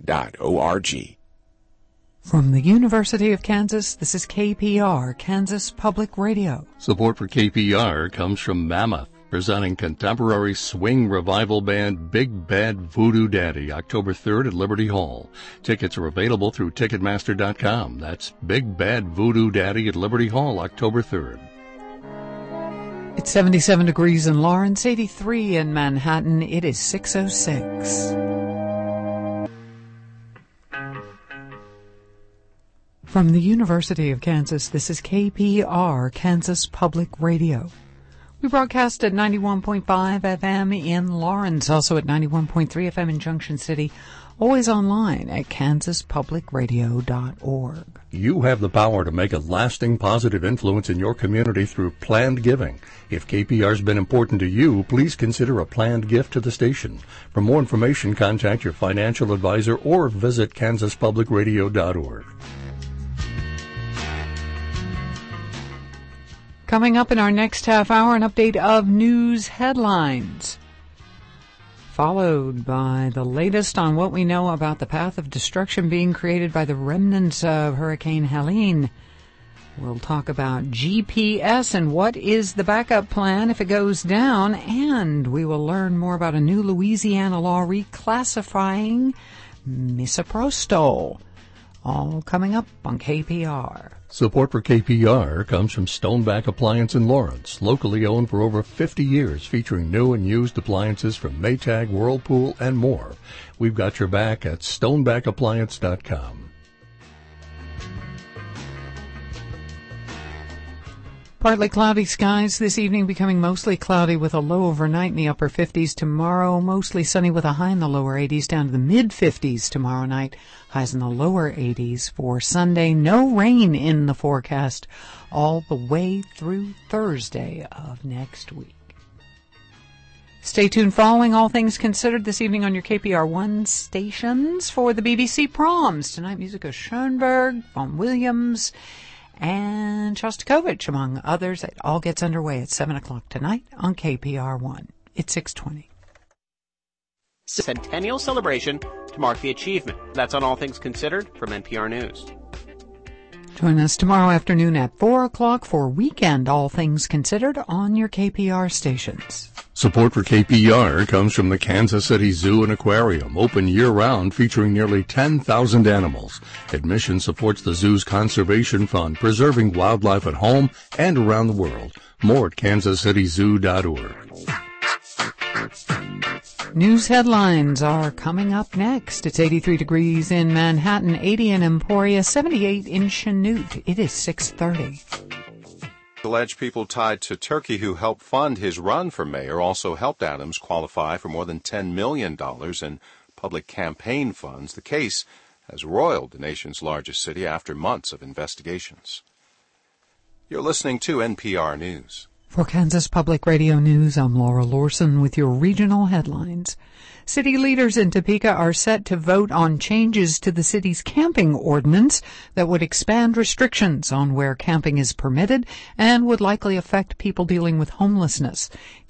From the University of Kansas, this is KPR, Kansas Public Radio. Support for KPR comes from Mammoth, presenting contemporary swing revival band Big Bad Voodoo Daddy, October 3rd at Liberty Hall. Tickets are available through Ticketmaster.com. That's Big Bad Voodoo Daddy at Liberty Hall, October 3rd. It's 77 degrees in Lawrence, 83 in Manhattan. It is 6:06. From the University of Kansas, this is KPR, Kansas Public Radio. We broadcast at 91.5 FM in Lawrence, also at 91.3 FM in Junction City, always online at kansaspublicradio.org. You have the power to make a lasting positive influence in your community through planned giving. If KPR's been important to you, please consider a planned gift to the station. For more information, contact your financial advisor or visit kansaspublicradio.org. Coming up in our next half hour, an update of news headlines, followed by the latest on what we know about the path of destruction being created by the remnants of Hurricane Helene. We'll talk about GPS and what is the backup plan if it goes down, and we will learn more about a new Louisiana law reclassifying misoprostol. All coming up on KPR. Support for KPR comes from Stoneback Appliance in Lawrence, locally owned for over 50 years, featuring new and used appliances from Maytag, Whirlpool, and more. We've got your back at stonebackappliance.com. Partly cloudy skies this evening, becoming mostly cloudy with a low overnight in the upper 50s. Tomorrow, mostly sunny with a high in the lower 80s, down to the mid-50s tomorrow night. Highs in the lower 80s for Sunday. No rain in the forecast all the way through Thursday of next week. Stay tuned following All Things Considered this evening on your KPR1 stations for the BBC Proms. Tonight, music of Schoenberg, Vaughan Williams, and Shostakovich, among others. It all gets underway at 7 o'clock tonight on KPR1. It's 6:20. Centennial celebration to mark the achievement. That's on All Things Considered from NPR News. Join us tomorrow afternoon at 4 o'clock for Weekend All Things Considered on your KPR stations. Support for KPR comes from the Kansas City Zoo and Aquarium, open year-round, featuring nearly 10,000 animals. Admission supports the zoo's conservation fund, preserving wildlife at home and around the world. More at kansascityzoo.org. News headlines are coming up next. It's 83 degrees in Manhattan, 80 in Emporia, 78 in Chanute. It is 6:30. Alleged people tied to Turkey who helped fund his run for mayor also helped Adams qualify for more than $10 million in public campaign funds. The case has roiled the nation's largest city after months of investigations. You're listening to NPR News. For Kansas Public Radio News, I'm Laura Lorson with your regional headlines. City leaders in Topeka are set to vote on changes to the city's camping ordinance that would expand restrictions on where camping is permitted and would likely affect people dealing with homelessness.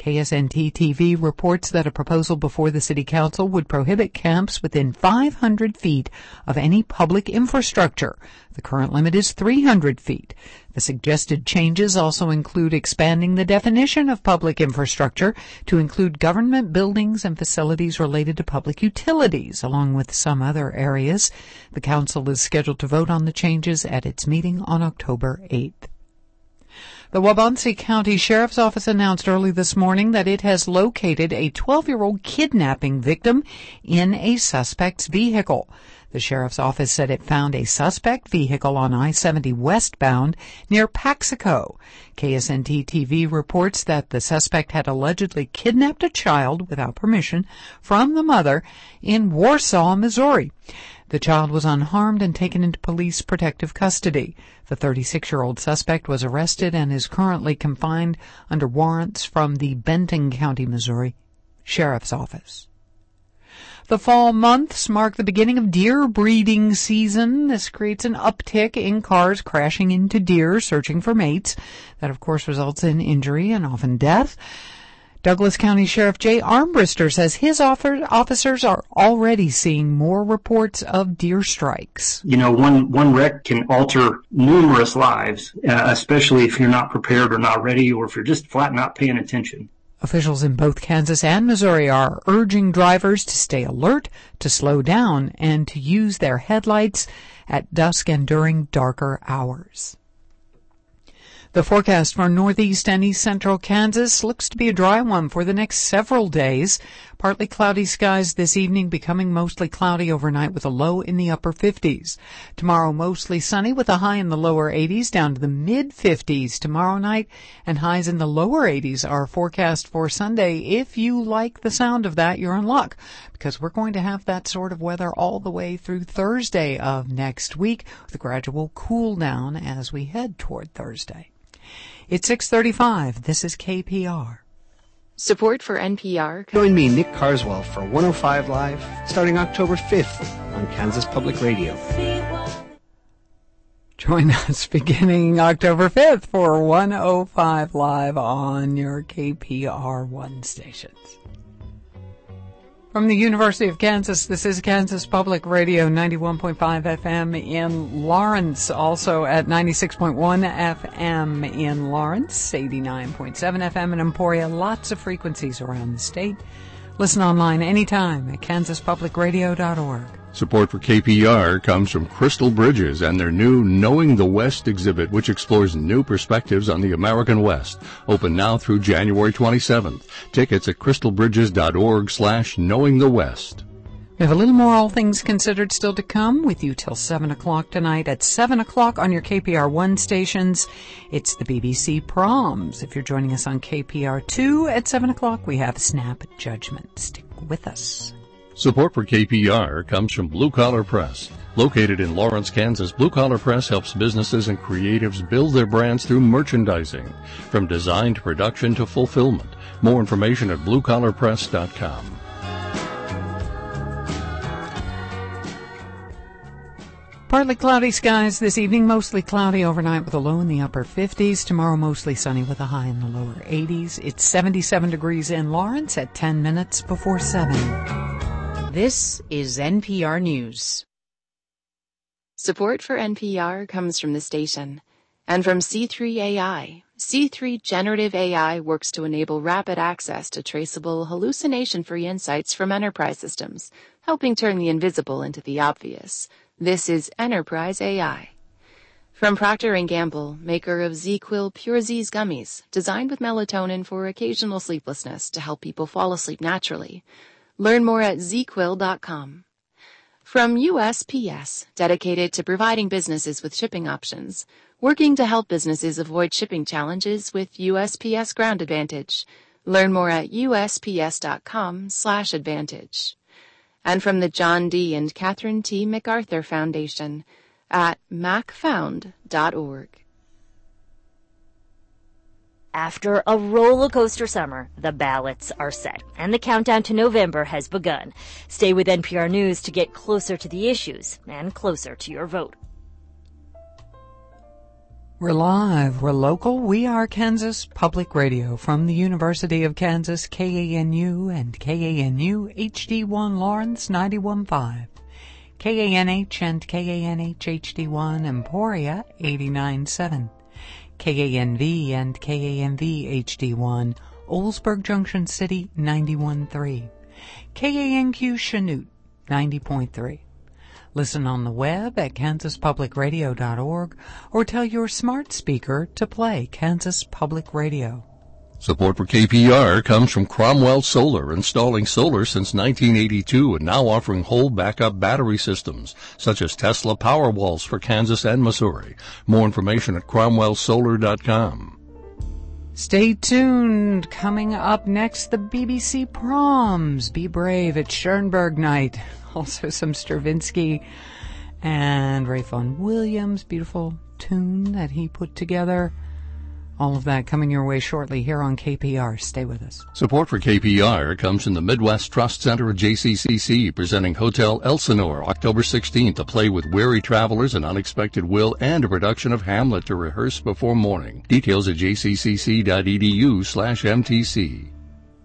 KSNT-TV reports that a proposal before the City Council would prohibit camps within 500 feet of any public infrastructure. The current limit is 300 feet. The suggested changes also include expanding the definition of public infrastructure to include government buildings and facilities related to public utilities, along with some other areas. The council is scheduled to vote on the changes at its meeting on October 8th. The Waubonsee County Sheriff's Office announced early this morning that it has located a 12-year-old kidnapping victim in a suspect's vehicle. The sheriff's office said it found a suspect vehicle on I-70 westbound near Paxico. KSNT-TV reports that the suspect had allegedly kidnapped a child without permission from the mother in Warsaw, Missouri. The child was unharmed and taken into police protective custody. The 36-year-old suspect was arrested and is currently confined under warrants from the Benton County, Missouri Sheriff's Office. The fall months mark the beginning of deer breeding season. This creates an uptick in cars crashing into deer searching for mates. That, of course, results in injury and often death. Douglas County Sheriff Jay Armbruster says his officers are already seeing more reports of deer strikes. You know, one wreck can alter numerous lives, especially if you're not prepared or not ready, or if you're just flat not paying attention. Officials in both Kansas and Missouri are urging drivers to stay alert, to slow down, and to use their headlights at dusk and during darker hours. The forecast for northeast and east central Kansas looks to be a dry one for the next several days. Partly cloudy skies this evening, becoming mostly cloudy overnight with a low in the upper 50s. Tomorrow mostly sunny with a high in the lower 80s down to the mid-50s tomorrow night, and highs in the lower 80s are forecast for Sunday. If you like the sound of that, you're in luck, because we're going to have that sort of weather all the way through Thursday of next week with a gradual cool down as we head toward Thursday. It's 6:35. This is KPR. Support for NPR. Join me, Nick Carswell, for 105 Live, starting October 5th on Kansas Public Radio. Join us beginning October 5th for 105 Live on your KPR1 stations. From the University of Kansas, this is Kansas Public Radio, 91.5 FM in Lawrence, also at 96.1 FM in Lawrence, 89.7 FM in Emporia, lots of frequencies around the state. Listen online anytime at kansaspublicradio.org. Support for KPR comes from Crystal Bridges and their new Knowing the West exhibit, which explores new perspectives on the American West. Open now through January 27th. Tickets at crystalbridges.org/knowingthewest. We have a little more All Things Considered still to come with you till 7 o'clock tonight. At 7 o'clock on your KPR1 stations, it's the BBC Proms. If you're joining us on KPR2 at 7 o'clock, we have Snap Judgment. Stick with us. Support for KPR comes from Blue Collar Press. Located in Lawrence, Kansas, Blue Collar Press helps businesses and creatives build their brands through merchandising, from design to production to fulfillment. More information at bluecollarpress.com. Partly cloudy skies this evening, mostly cloudy overnight with a low in the upper 50s. Tomorrow mostly sunny with a high in the lower 80s. It's 77 degrees in Lawrence at 10 minutes before 7. This is NPR News. Support for NPR comes from the station and from C3 AI. C3 Generative AI works to enable rapid access to traceable, hallucination-free insights from enterprise systems, helping turn the invisible into the obvious. This is Enterprise AI. From Procter & Gamble, maker of ZzzQuil Pure Z's gummies, designed with melatonin for occasional sleeplessness to help people fall asleep naturally. Learn more at ZzzQuil.com. From USPS, dedicated to providing businesses with shipping options, working to help businesses avoid shipping challenges with USPS Ground Advantage. Learn more at USPS.com/advantage. And from the John D. and Catherine T. MacArthur Foundation at macfound.org. After a roller coaster summer, the ballots are set, and the countdown to November has begun. Stay with NPR News to get closer to the issues and closer to your vote. We're live, we're local, we are Kansas Public Radio from the University of Kansas, KANU and KANU HD1 Lawrence 91.5, KANH and KANH HD1 Emporia 89.7, KANV and KANV HD1 Oldsburg Junction City 91.3, KANQ Chanute 90.3. Listen on the web at kansaspublicradio.org or tell your smart speaker to play Kansas Public Radio. Support for KPR comes from Cromwell Solar, installing solar since 1982 and now offering whole backup battery systems, such as Tesla Powerwalls for Kansas and Missouri. More information at cromwellsolar.com. Stay tuned. Coming up next, the BBC Proms. Be brave. It's Schoenberg night. Also some Stravinsky and Ray Vaughan Williams. Beautiful tune that he put together. All of that coming your way shortly here on KPR. Stay with us. Support for KPR comes from the Midwest Trust Center at JCCC, presenting Hotel Elsinore October 16th, a play with weary travelers, an unexpected will, and a production of Hamlet to rehearse before morning. Details at jccc.edu/MTC.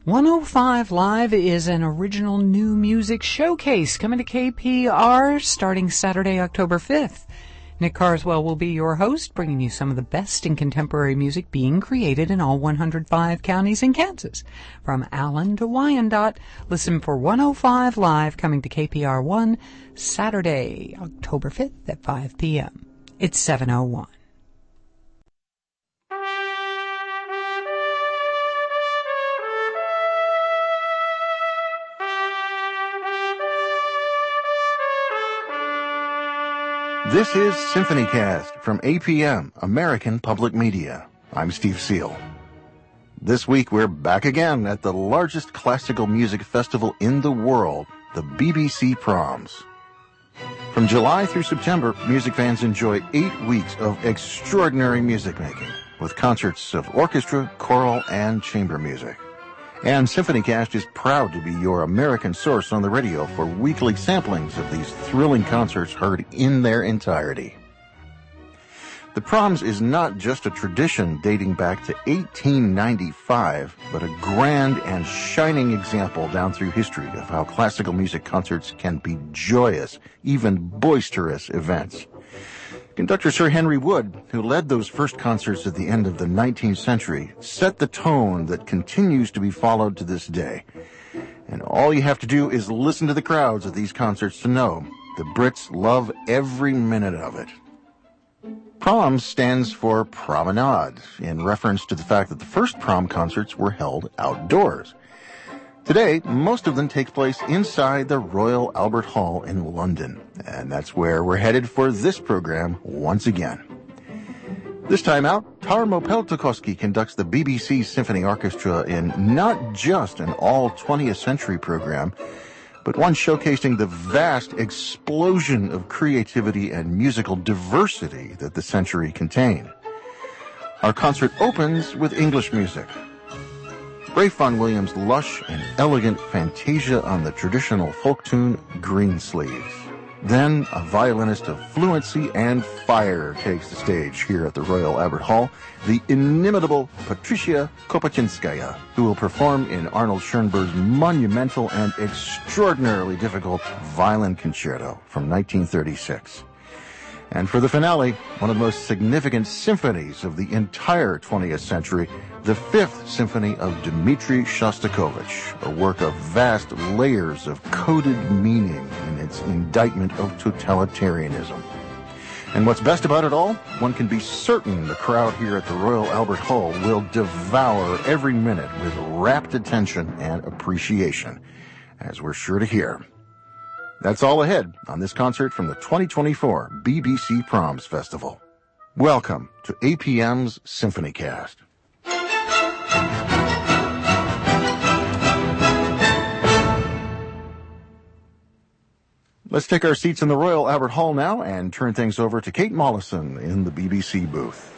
105 Live is an original new music showcase coming to KPR starting Saturday, October 5th. Nick Carswell will be your host, bringing you some of the best in contemporary music being created in all 105 counties in Kansas. From Allen to Wyandotte, listen for 105 Live coming to KPR 1 Saturday, October 5th at 5 p.m. It's 7:01. This is SymphonyCast from APM, American Public Media. I'm Steve Seal. This week we're back again at the largest classical music festival in the world, the BBC Proms. From July through September, music fans enjoy 8 weeks of extraordinary music making, with concerts of orchestra, choral, and chamber music. And SymphonyCast is proud to be your American source on the radio for weekly samplings of these thrilling concerts heard in their entirety. The Proms is not just a tradition dating back to 1895, but a grand and shining example down through history of how classical music concerts can be joyous, even boisterous events. Conductor Sir Henry Wood, who led those first concerts at the end of the 19th century, set the tone that continues to be followed to this day. And all you have to do is listen to the crowds at these concerts to know the Brits love every minute of it. Proms stands for promenade, in reference to the fact that the first prom concerts were held outdoors. Today, most of them take place inside the Royal Albert Hall in London, and that's where we're headed for this program once again. This time out, Tarmo Peltokoski conducts the BBC Symphony Orchestra in not just an all-20th century program, but one showcasing the vast explosion of creativity and musical diversity that the century contained. Our concert opens with English music. Ralph Vaughan Williams' lush and elegant fantasia on the traditional folk tune Greensleeves. Then a violinist of fluency and fire takes the stage here at the Royal Albert Hall, the inimitable Patricia Kopachinskaya, who will perform in Arnold Schoenberg's monumental and extraordinarily difficult Violin Concerto from 1936. And for the finale, one of the most significant symphonies of the entire 20th century, the Fifth Symphony of Dmitri Shostakovich, a work of vast layers of coded meaning in its indictment of totalitarianism. And what's best about it all? One can be certain the crowd here at the Royal Albert Hall will devour every minute with rapt attention and appreciation, as we're sure to hear. That's all ahead on this concert from the 2024 BBC Proms Festival. Welcome to APM's SymphonyCast. Let's take our seats in the Royal Albert Hall now and turn things over to Kate Mollison in the BBC booth.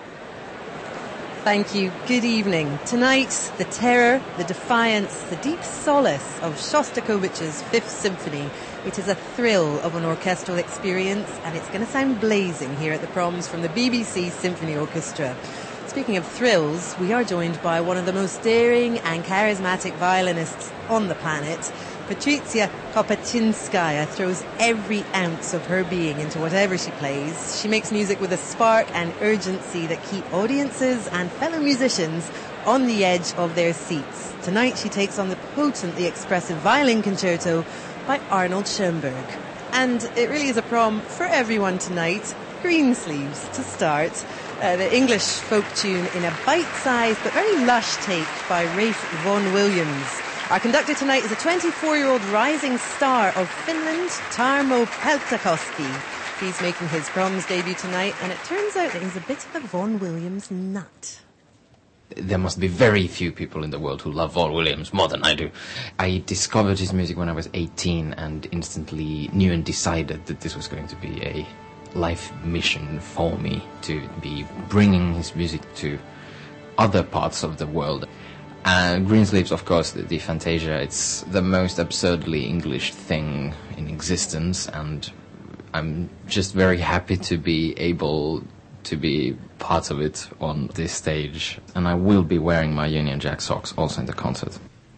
Thank you. Good evening. Tonight, the terror, the defiance, the deep solace of Shostakovich's Fifth Symphony. It is a thrill of an orchestral experience, and it's going to sound blazing here at the Proms from the BBC Symphony Orchestra. Speaking of thrills, we are joined by one of the most daring and charismatic violinists on the planet. Patricia Kopachinskaya throws every ounce of her being into whatever she plays. She makes music with a spark and urgency that keep audiences and fellow musicians on the edge of their seats. Tonight she takes on the potently expressive Violin Concerto by Arnold Schoenberg. And it really is a prom for everyone tonight. Greensleeves to start. The English folk tune in a bite-sized but very lush take by Ralph Vaughan Williams. Our conductor tonight is a 24-year-old rising star of Finland, Tarmo Peltokoski. He's making his Proms debut tonight, and it turns out that he's a bit of a Vaughan Williams nut. There must be very few people in the world who love Vaughan Williams more than I do. I discovered his music when I was 18 and instantly knew and decided that this was going to be a life mission for me, to be bringing his music to other parts of the world. And Greensleeves, of course, the Fantasia, it's the most absurdly English thing in existence, and I'm just very happy to be able to be part of it on this stage. And I will be wearing my Union Jack socks also in the concert.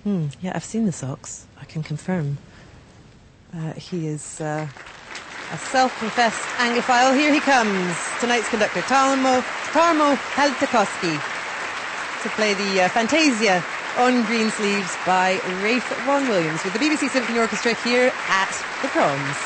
Yeah, I've seen the socks. I can confirm. He is a self-professed Anglophile. Here he comes, tonight's conductor, Tarmo Heltakoski, to play the Fantasia on Greensleeves by Rafe Vaughan Williams with the BBC Symphony Orchestra here at the Proms.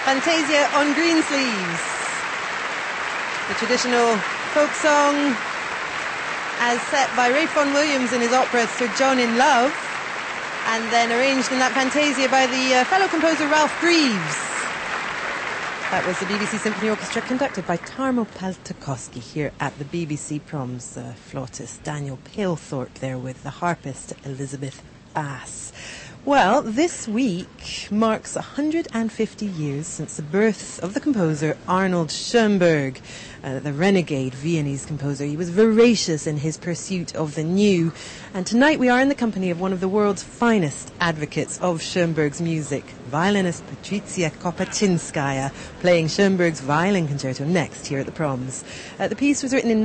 Fantasia on Greensleeves. The traditional folk song as set by Ralph Vaughan Williams in his opera Sir John in Love, and then arranged in that Fantasia by the fellow composer Ralph Greaves. That was the BBC Symphony Orchestra conducted by Tarmo Peltokoski here at the BBC Proms. Flautist Daniel Palethorpe there with the harpist Elizabeth Bass. Well, this week marks 150 years since the birth of the composer Arnold Schoenberg, the renegade Viennese composer. He was voracious in his pursuit of the new. And tonight we are in the company of one of the world's finest advocates of Schoenberg's music, violinist Patrycja Kopaczinskaya, playing Schoenberg's violin concerto next here at the Proms. The piece was written in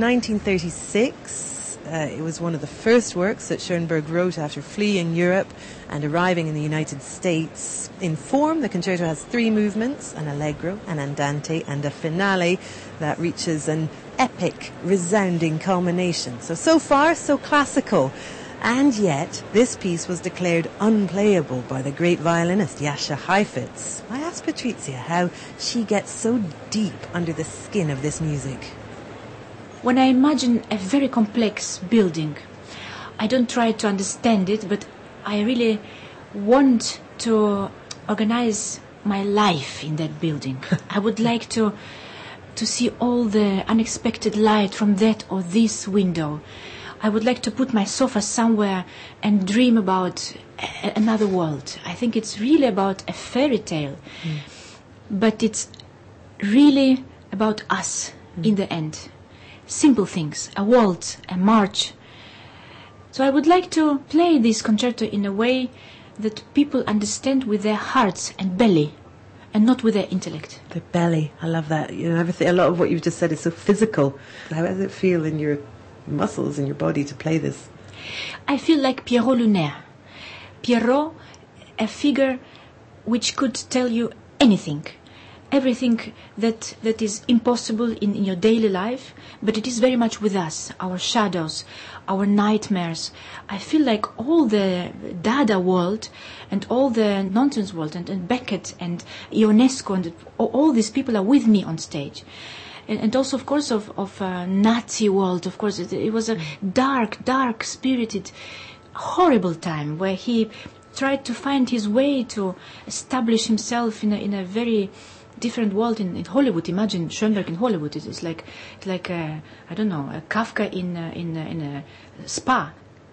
1936. It was one of the first works that Schoenberg wrote after fleeing Europe and arriving in the United States. In form, the concerto has 3 movements, an allegro, an andante, and a finale that reaches an epic, resounding culmination. So far, so classical. And yet, this piece was declared unplayable by the great violinist Jascha Heifetz. I asked Patrycja how she gets so deep under the skin of this music. When I imagine a very complex building, I don't try to understand it, but I really want to organize my life in that building. I would like to see all the unexpected light from that or this window. I would like to put my sofa somewhere and dream about another world. I think it's really about a fairy tale, but it's really about us in the end. Simple things, a waltz, a march. So I would like to play this concerto in a way that people understand with their hearts and belly, and not with their intellect. The belly, I love that. You know, everything. A lot of what you've just said is so physical. How does it feel in your muscles in your body to play this? I feel like Pierrot Lunaire. Pierrot, a figure which could tell you anything. Everything that is impossible in your daily life, but it is very much with us, our shadows, our nightmares. I feel like all the Dada world and all the nonsense world and Beckett and Ionesco and all these people are with me on stage. And also, of course, of Nazi world, of course. It was a dark, spirited, horrible time where he tried to find his way to establish himself in a very different world in Hollywood. Imagine Schoenberg in Hollywood. It's like a Kafka in a spa.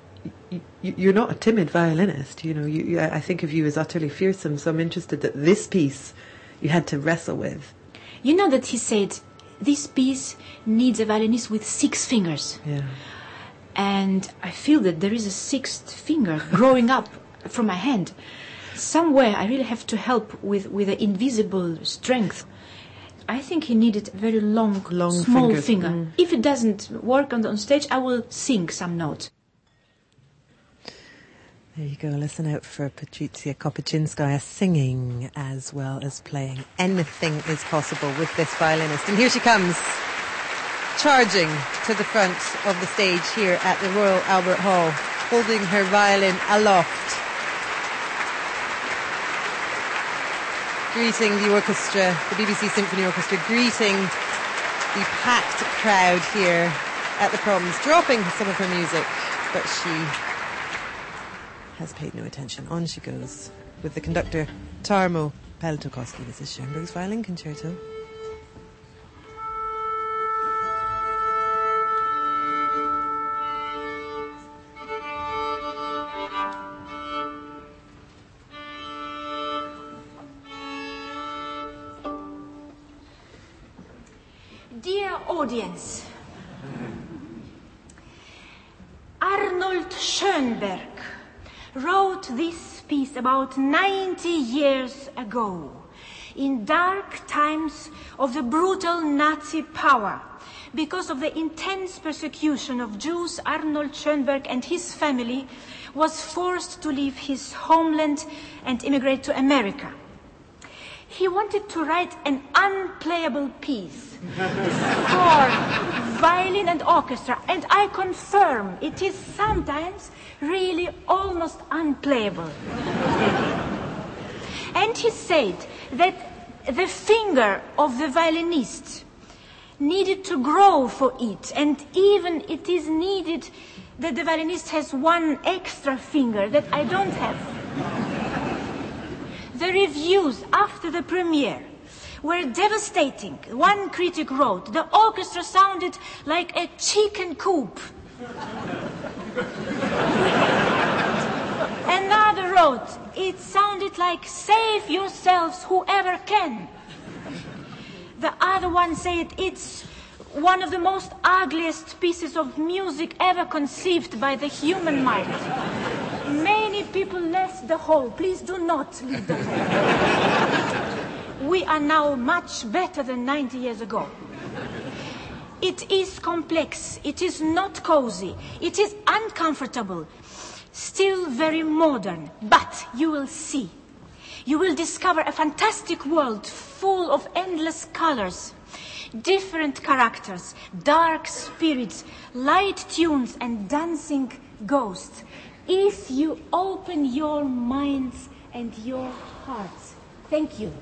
You're not a timid violinist. You know, I think of you as utterly fearsome. So I'm interested that this piece you had to wrestle with. You know that he said this piece needs a violinist with 6 fingers. Yeah. And I feel that there is a 6th finger growing up from my hand. Somewhere I really have to help with the invisible strength. I think he needed a very long small fingers. finger. If it doesn't work on stage, I will sing some notes. There you go. Listen out for Patrycja Kopaczinskaya singing as well as playing. Anything is possible with this violinist. And here she comes, charging to the front of the stage here at the Royal Albert Hall, holding her violin aloft. Greeting the orchestra, the BBC Symphony Orchestra, greeting the packed crowd here at the Proms, dropping some of her music, but she has paid no attention. On she goes with the conductor Tarmo Peltokoski. This is Schoenberg's violin concerto. Dear audience, Arnold Schoenberg wrote this piece about 90 years ago, in dark times of the brutal Nazi power. Because of the intense persecution of Jews, Arnold Schoenberg and his family was forced to leave his homeland and immigrate to America. He wanted to write an unplayable piece for violin and orchestra, and I confirm it is sometimes really almost unplayable. And he said that The finger of the violinist needed to grow for it, and even it is needed that the violinist has one extra finger that I don't have. The reviews after the premiere were devastating. One critic wrote, "The orchestra sounded like a chicken coop." Another wrote, "It sounded like save yourselves whoever can." The other one said, "It's one of the most ugliest pieces of music ever conceived by the human mind." Many people left the hall. Please do not leave the hall. We are now much better than 90 years ago. It is complex. It is not cozy. It is uncomfortable. Still very modern. But you will see. You will discover a fantastic world full of endless colors, different characters, dark spirits, light tunes, and dancing ghosts. If you open your minds and your hearts. Thank you.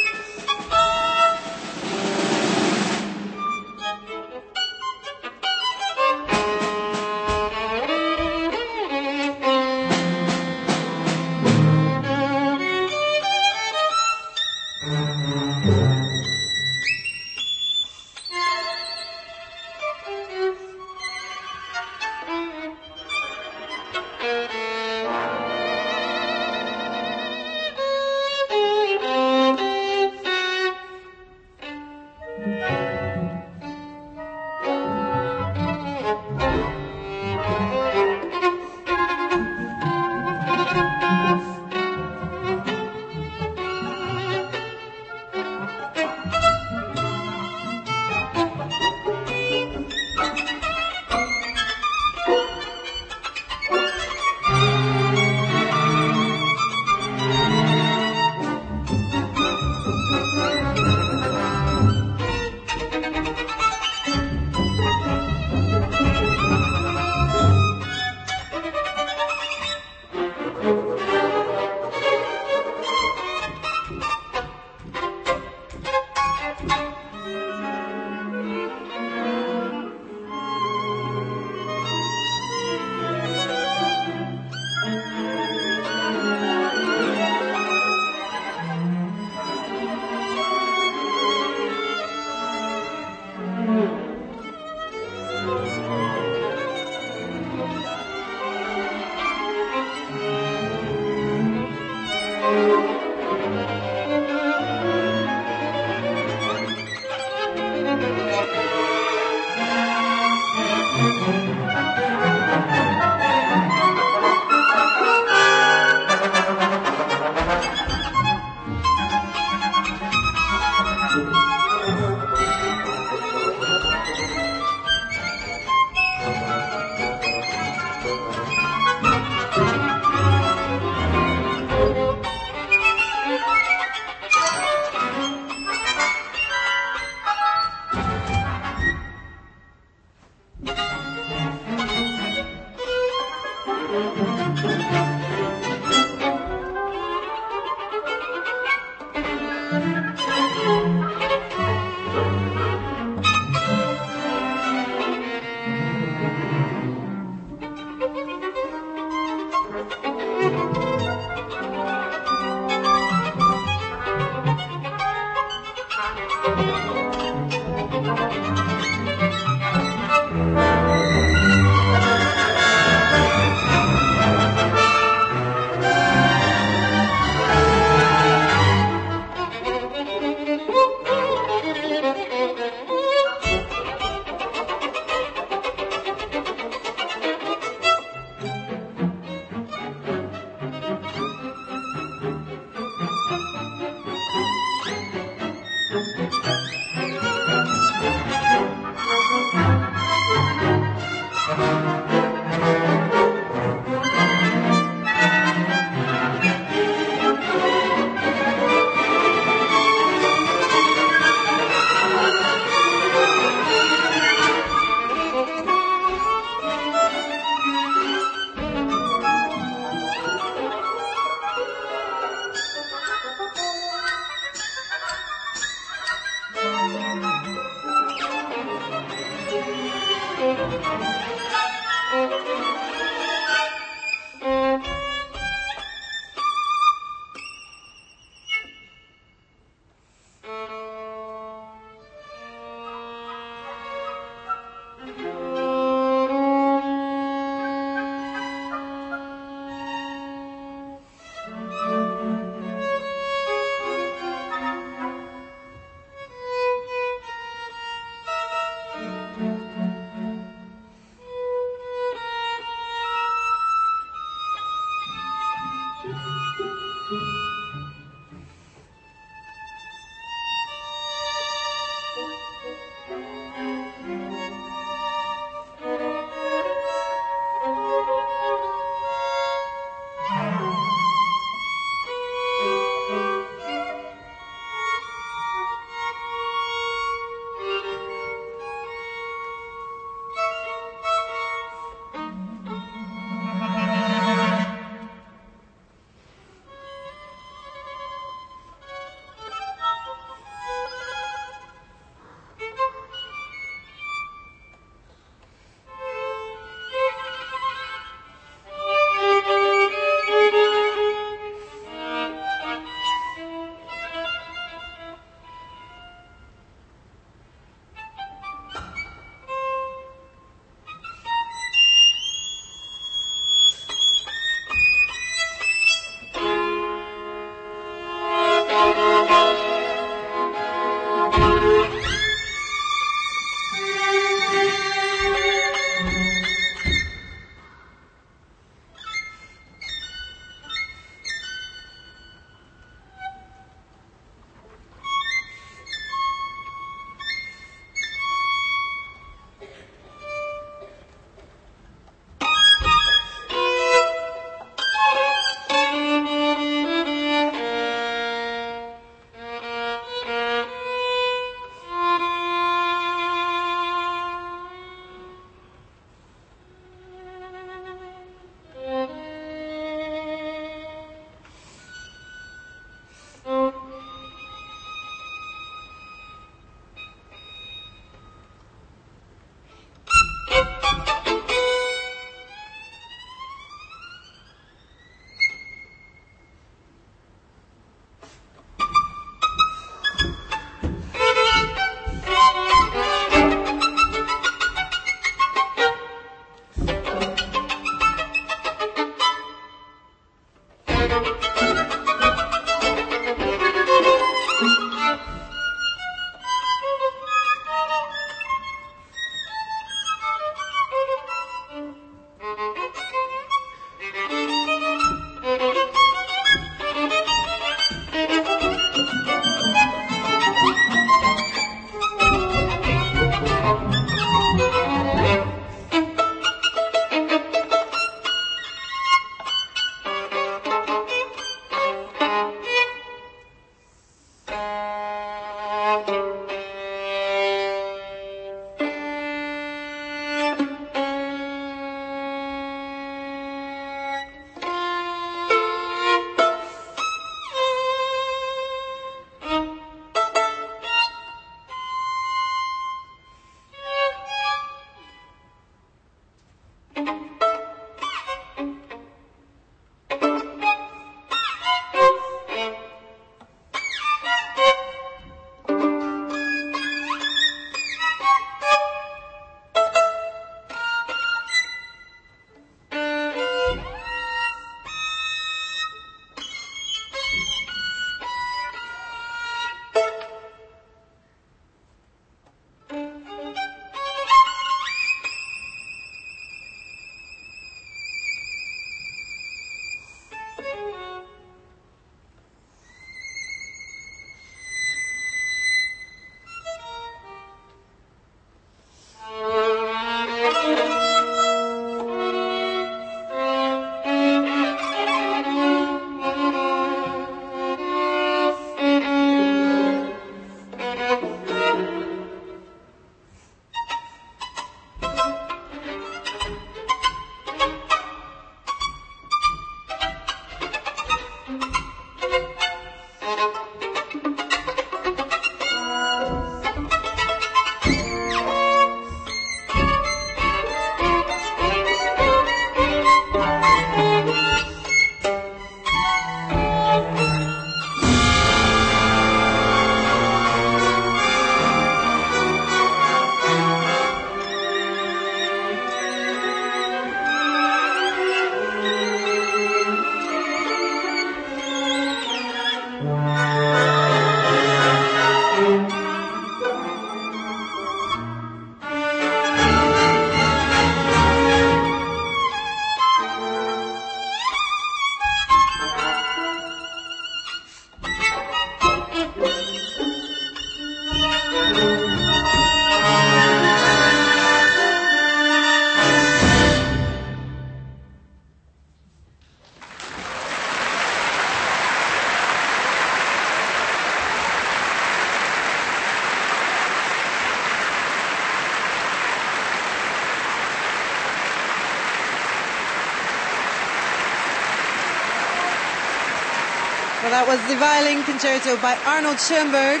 Well, that was the violin concerto by Arnold Schoenberg.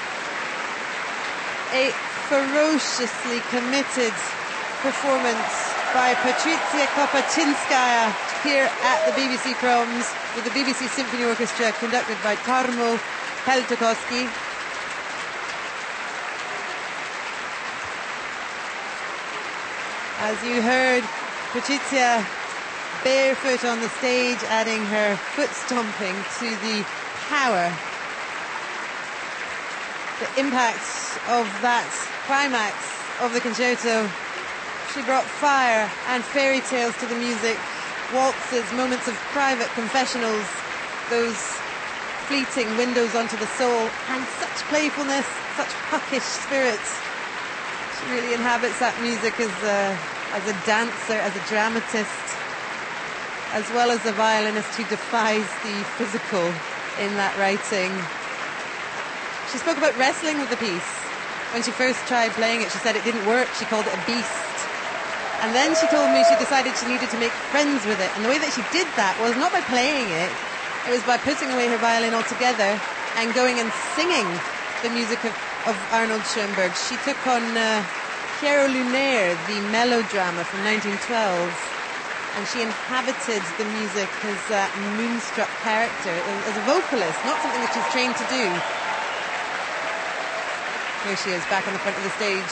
A ferociously committed performance by Patrycja Kopachinskaya here at the BBC Proms with the BBC Symphony Orchestra conducted by Tarmo Peltokoski. As you heard, Patrycja barefoot on the stage, adding her foot stomping to the power. The impact of that climax of the concerto. She brought fire and fairy tales to the music, waltzes, moments of private confessionals, those fleeting windows onto the soul, and such playfulness, such puckish spirits. She really inhabits that music as a dancer, as a dramatist, as well as a violinist who defies the physical in that writing. She spoke about wrestling with the piece. When she first tried playing it, she said it didn't work. She called it a beast. And then she told me she decided she needed to make friends with it. And the way that she did that was not by playing it. It was by putting away her violin altogether and going and singing the music of Arnold Schoenberg. She took on Piero Lunaire, the melodrama from 1912. And she inhabited the music as that moonstruck character, as a vocalist, not something that she's trained to do. Here she is, back on the front of the stage.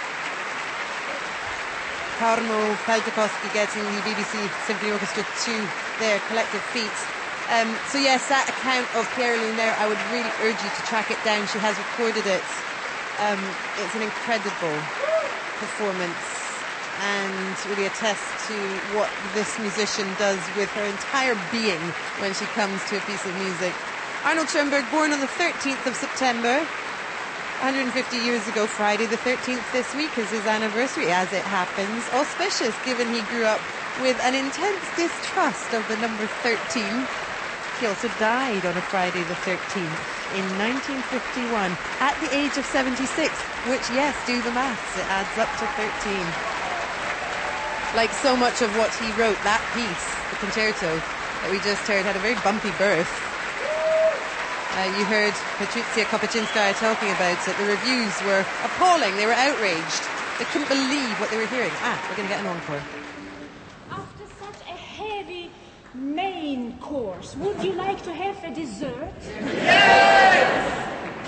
Tarmo Peltokoski getting the BBC Symphony Orchestra to their collective feet. So yes, that account of Piero Lunaire, I would really urge you to track it down. She has recorded it. It's an incredible performance and really attests to what this musician does with her entire being when she comes to a piece of music. Arnold Schoenberg, born on the 13th of September, 150 years ago, Friday the 13th this week is his anniversary, as it happens. Auspicious, given he grew up with an intense distrust of the number 13. He also died on a Friday the 13th in 1951 at the age of 76, which, yes, do the maths, it adds up to 13. Like so much of what he wrote, that piece, the concerto that we just heard, had a very bumpy birth. You heard Patrycja Kopachinskaya talking about it. The reviews were appalling. They were outraged. They couldn't believe what they were hearing. We're going to get an encore. After such a heavy main course, would you like to have a dessert? Yes!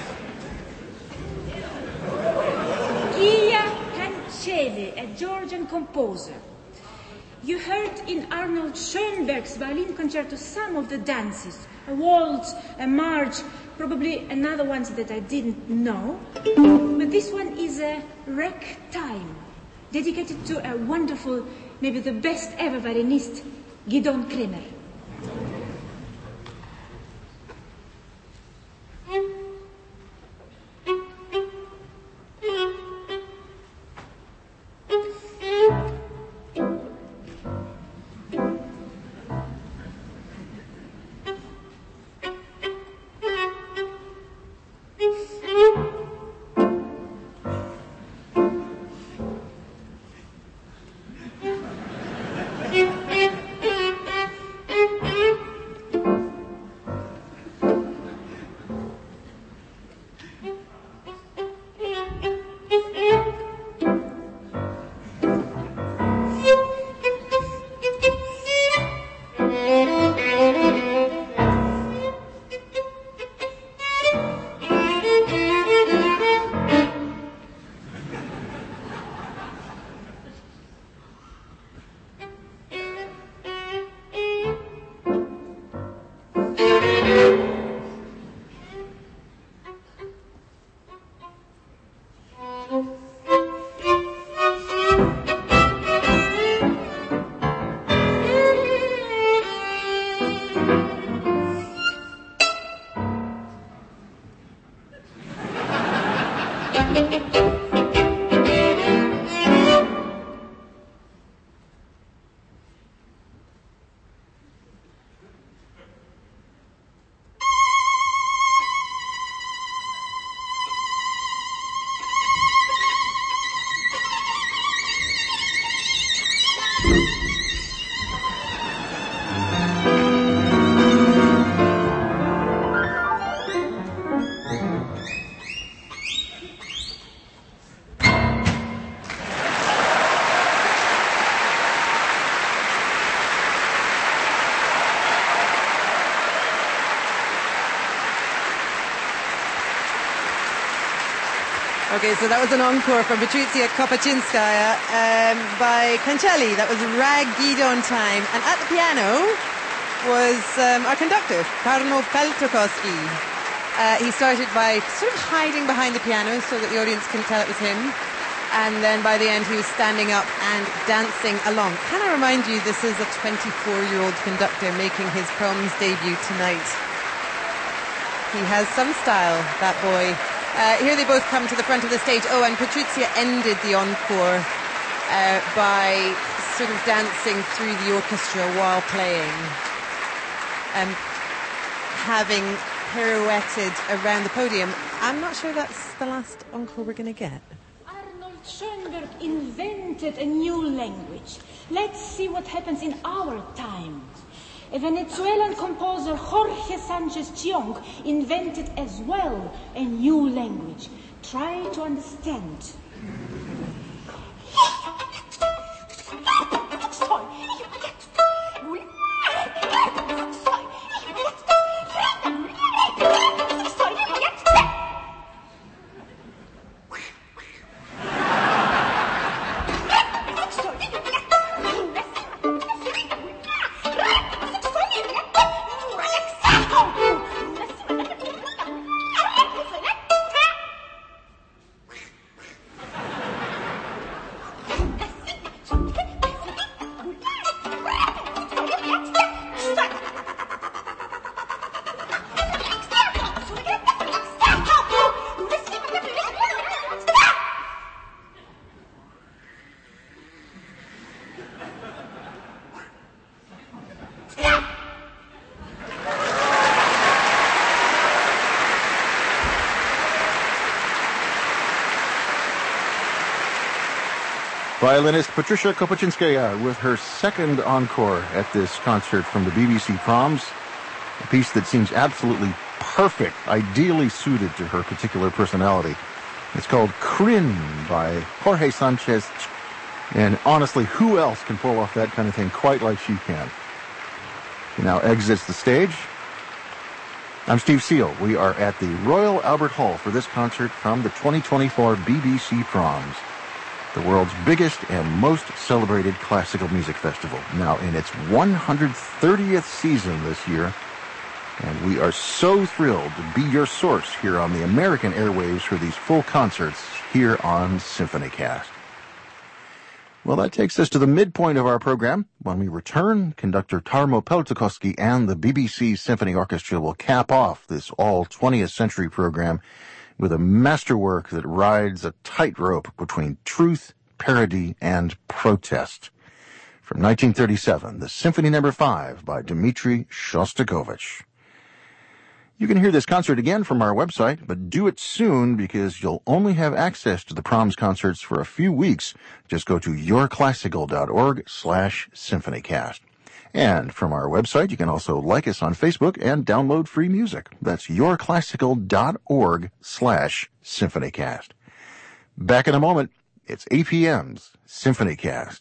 Gia Pancelli, a Georgian composer. You heard in Arnold Schoenberg's violin concerto some of the dances, a waltz, a march, probably another ones that I didn't know. But this one is a ragtime, dedicated to a wonderful, maybe the best ever violinist, Gidon Kremer. Okay, so that was an encore from Patrycja Kopachinskaya by Cancelli. That was Rag Guidon time. And at the piano was our conductor, Tarmo Peltokoski. He started by sort of hiding behind the piano so that the audience couldn't tell it was him. And then by the end he was standing up and dancing along. Can I remind you, this is a 24-year-old conductor making his proms debut tonight. He has some style, that boy. Here they both come to the front of the stage. Oh, and Patrycja ended the encore by sort of dancing through the orchestra while playing. Having pirouetted around the podium. I'm not sure that's the last encore we're going to get. Schoenberg invented a new language. Let's see what happens in our time. A Venezuelan composer, Jorge Sanchez Chiong, invented as well a new language. Try to understand. Violinist Patrycja Kopachinskaya with her second encore at this concert from the BBC Proms, a piece that seems absolutely perfect, ideally suited to her particular personality. It's called Crin by Jorge Sanchez, and honestly, who else can pull off that kind of thing quite like she can? She now exits the stage. I'm Steve Seal. We are at the Royal Albert Hall for this concert from the 2024 BBC Proms, the world's biggest and most celebrated classical music festival, now in its 130th season this year. And we are so thrilled to be your source here on the American airwaves for these full concerts here on SymphonyCast. Well, that takes us to the midpoint of our program. When we return, conductor Tarmo Peltokoski and the BBC Symphony Orchestra will cap off this all 20th century program with a masterwork that rides a tightrope between truth, parody, and protest. From 1937, the Symphony No. 5 by Dmitri Shostakovich. You can hear this concert again from our website, but do it soon because you'll only have access to the Proms concerts for a few weeks. Just go to yourclassical.org/symphonycast. And from our website, you can also like us on Facebook and download free music. That's yourclassical.org/symphonycast. Back in a moment, it's APM's SymphonyCast.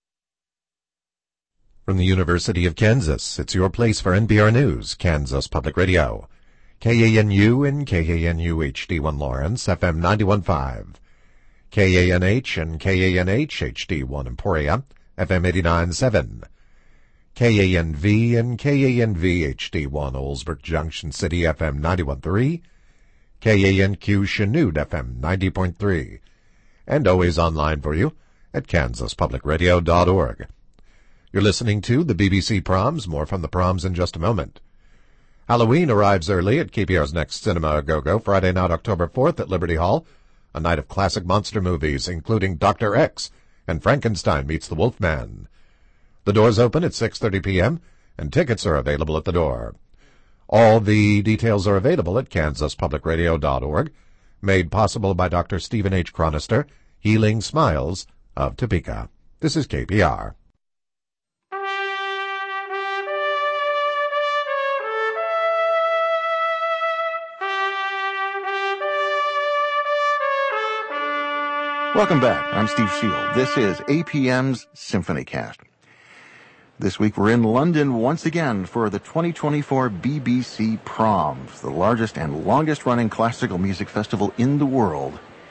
From the University of Kansas, it's your place for NPR News, Kansas Public Radio. KANU and KANU HD1 Lawrence, FM 91.5. KANH and KANH HD1 Emporia, FM 89.7. KANV and KANV HD1 Oldsburg Junction City, FM 91.3. KANQ Chanute, FM 90.3. And always online for you at kansaspublicradio.org. You're listening to the BBC Proms. More from the Proms in just a moment. Halloween arrives early at KPR's next Cinema Go-Go, Friday night, October 4th at Liberty Hall. A night of classic monster movies, including Dr. X and Frankenstein Meets the Wolfman. The doors open at 6:30 p.m., and tickets are available at the door. All the details are available at kansaspublicradio.org, made possible by Dr. Stephen H. Chronister, Healing Smiles of Topeka. This is KPR. Welcome back. I'm Steve Seal. This is APM's SymphonyCast. This week we're in London once again for the 2024 BBC Proms, the largest and longest-running classical music festival in the world.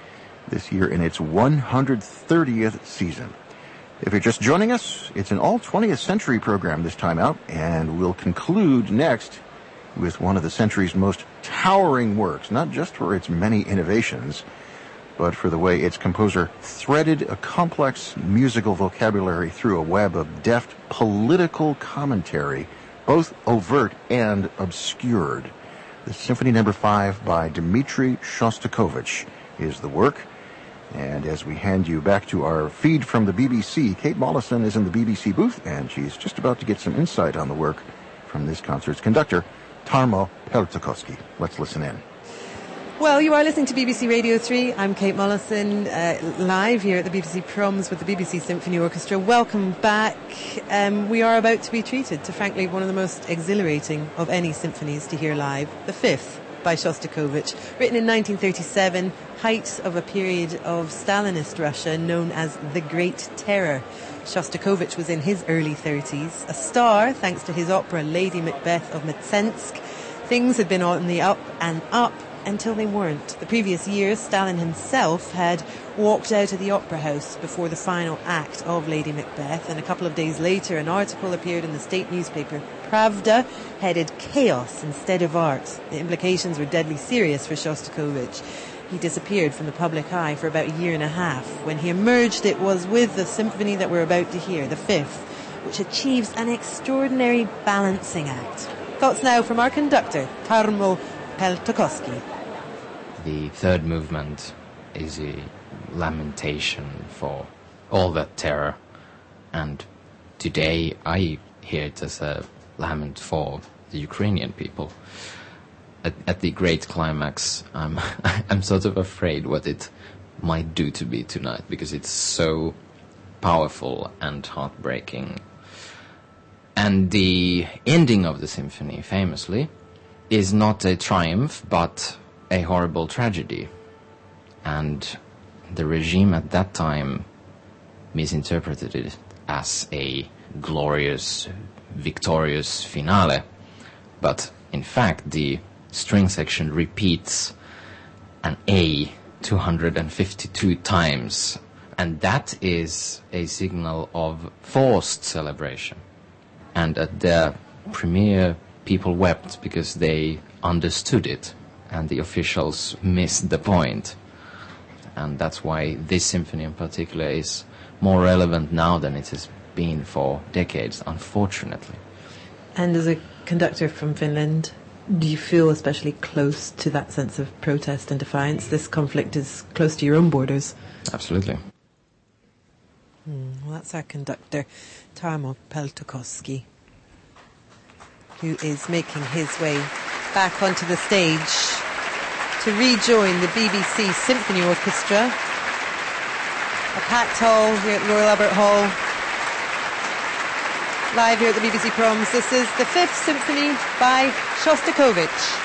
this year in its 130th season. If you're just joining us, it's an all 20th century program this time out, and we'll conclude next with one of the century's most towering works, not just for its many innovations, but for the way its composer threaded a complex musical vocabulary through a web of deft political commentary, both overt and obscured. The Symphony No. 5 by Dmitri Shostakovich is the work. And as we hand you back to our feed from the BBC, Kate Mollison is in the BBC booth, and she's just about to get some insight on the work from this concert's conductor, Tarmo Peltokoski. Let's listen in. Well, you are listening to BBC Radio 3. I'm Kate Mollison, live here at the BBC Proms with the BBC Symphony Orchestra. Welcome back. We are about to be treated to, frankly, one of the most exhilarating of any symphonies to hear live, the Fifth by Shostakovich, written in 1937, height of a period of Stalinist Russia known as the Great Terror. Shostakovich was in his early 30s, a star thanks to his opera Lady Macbeth of Mtsensk. Things had been on the up and up until they weren't. The previous year, Stalin himself had walked out of the opera house before the final act of Lady Macbeth, and a couple of days later an article appeared in the state newspaper Pravda, headed Chaos instead of Art. The implications were deadly serious for Shostakovich. He disappeared from the public eye for about a year and a half. When he emerged, it was with the symphony that we're about to hear, the Fifth, which achieves an extraordinary balancing act. Thoughts now from our conductor, Tarmo Peltokoski. The third movement is a lamentation for all that terror, and today I hear it as a lament for the Ukrainian people. At the great climax, I'm sort of afraid what it might do to me tonight, because it's so powerful and heartbreaking. And the ending of the symphony, famously, is not a triumph, but a horrible tragedy. And the regime at that time misinterpreted it as a glorious, victorious finale. But in fact, the string section repeats an A 252 times, and that is a signal of forced celebration. And at the premiere, people wept because they understood it, and the officials missed the point. And that's why this symphony in particular is more relevant now than it has been for decades, unfortunately. And as a conductor from Finland, do you feel especially close to that sense of protest and defiance? This conflict is close to your own borders. Absolutely. Well, that's our conductor, Tarmo Peltokoski, who is making his way back onto the stage to rejoin the BBC Symphony Orchestra. A packed hall here at Royal Albert Hall. Live here at the BBC Proms. This is the Fifth Symphony by Shostakovich.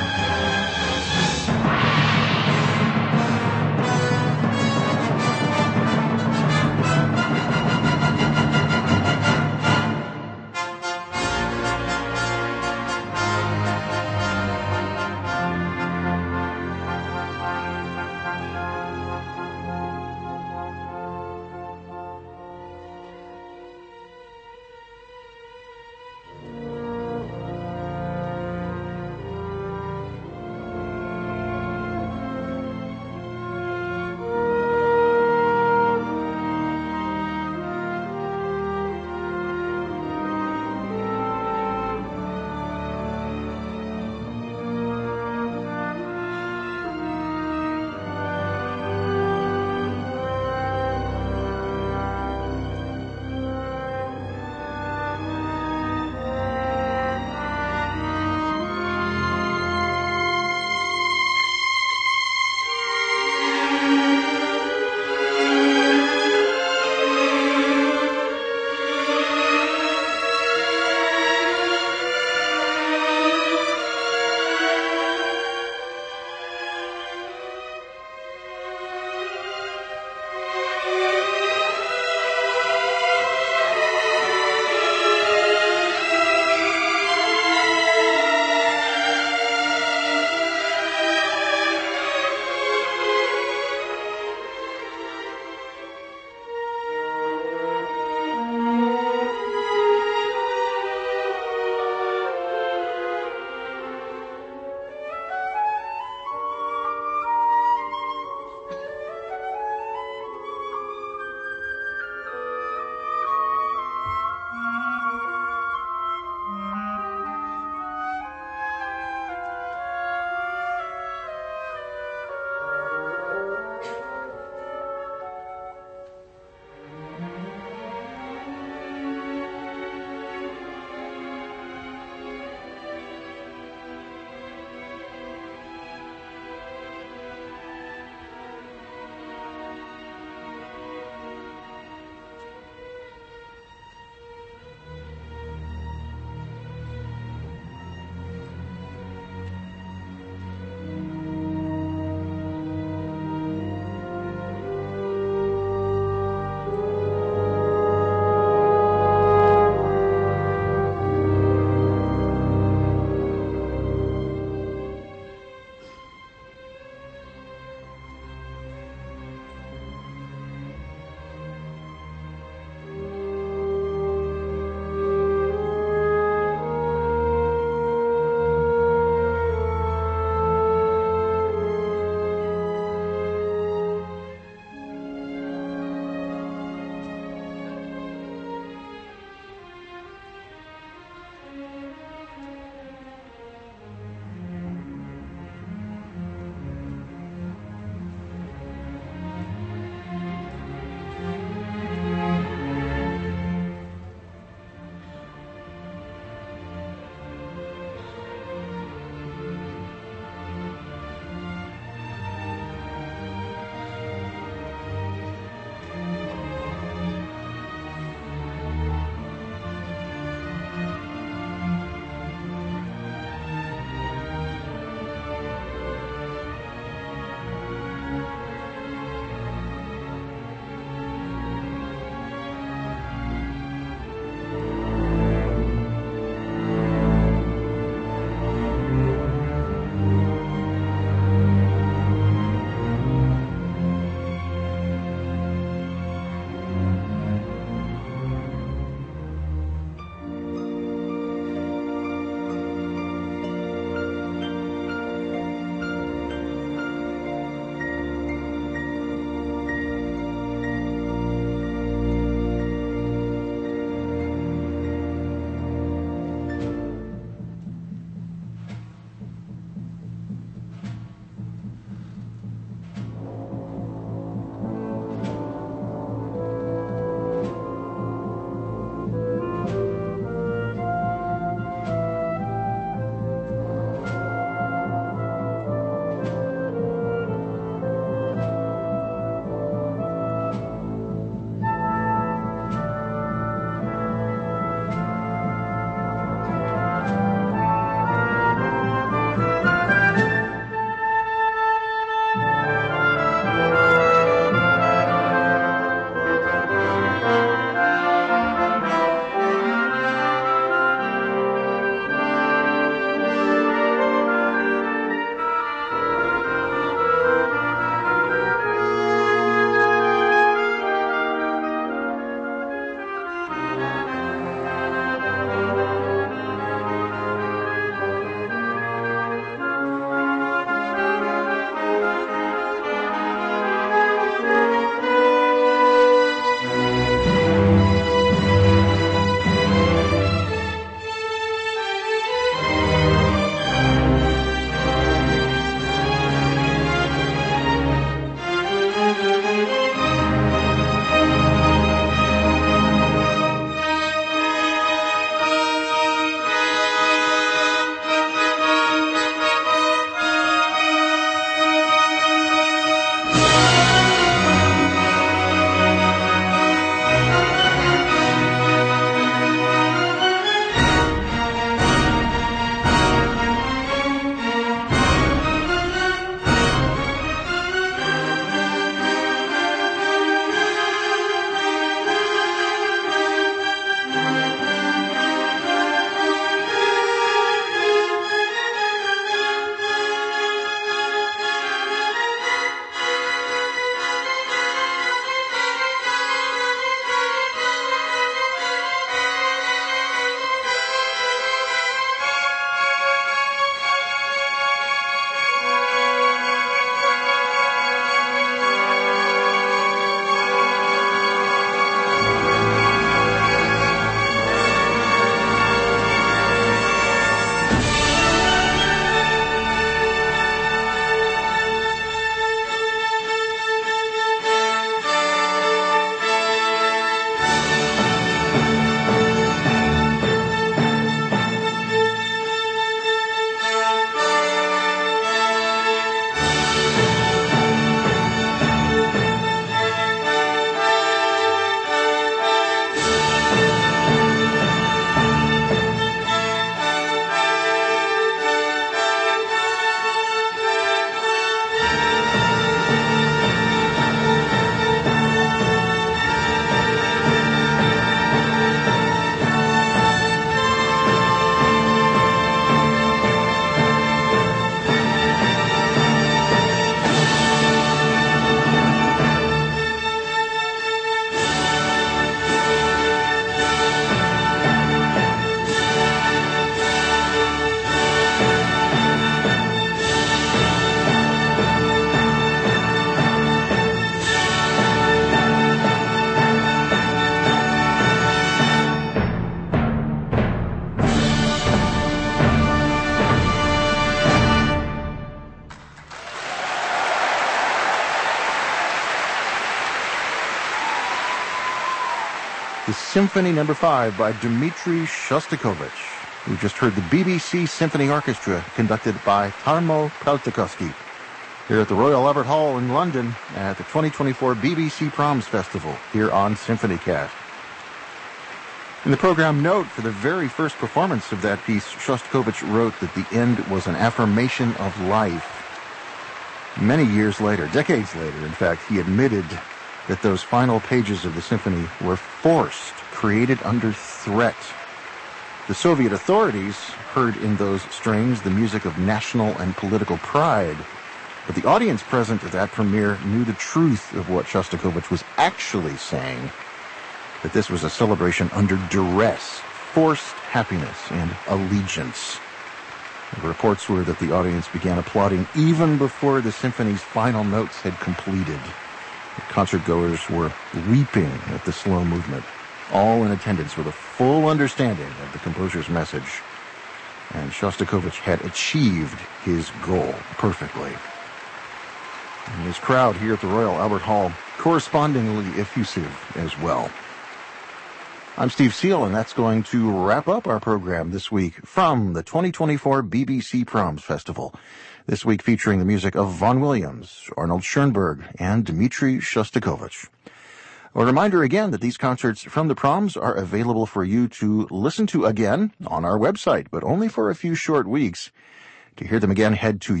Symphony No. 5 by Dmitri Shostakovich. We just heard the BBC Symphony Orchestra conducted by Tarmo Peltakovsky here at the Royal Albert Hall in London at the 2024 BBC Proms Festival here on SymphonyCast. In the program note, for the very first performance of that piece, Shostakovich wrote that the end was an affirmation of life. Many years later, decades later, in fact, he admitted that those final pages of the symphony were forced, created under threat. The Soviet authorities heard in those strings the music of national and political pride, but the audience present at that premiere knew the truth of what Shostakovich was actually saying, that this was a celebration under duress, forced happiness, and allegiance. The reports were that the audience began applauding even before the symphony's final notes had completed. The concertgoers were weeping at the slow movement, all in attendance with a full understanding of the composer's message. And Shostakovich had achieved his goal perfectly. And his crowd here at the Royal Albert Hall correspondingly effusive as well. I'm Steve Seal, and that's going to wrap up our program this week from the 2024 BBC Proms Festival. This week featuring the music of Vaughan Williams, Arnold Schoenberg, and Dmitri Shostakovich. A reminder again that these concerts from the Proms are available for you to listen to again on our website, but only for a few short weeks. To hear them again, head to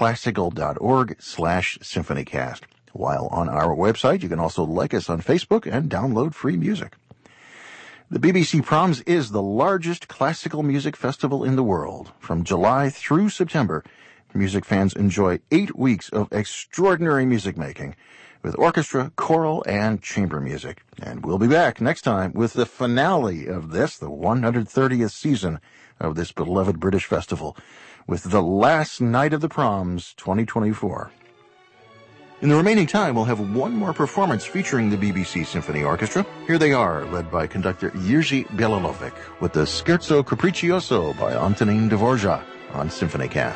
yourclassical.org/symphonycast. While on our website, you can also like us on Facebook and download free music. The BBC Proms is the largest classical music festival in the world. From July through September, music fans enjoy 8 weeks of extraordinary music making with orchestra, choral, and chamber music. And we'll be back next time with the finale of this, the 130th season of this beloved British festival, with the last night of the Proms 2024. In the remaining time, we'll have one more performance featuring the BBC Symphony Orchestra. Here they are, led by conductor Jerzy Bialalovic, with the Scherzo Capriccioso by Antonin Dvorak on SymphonyCast.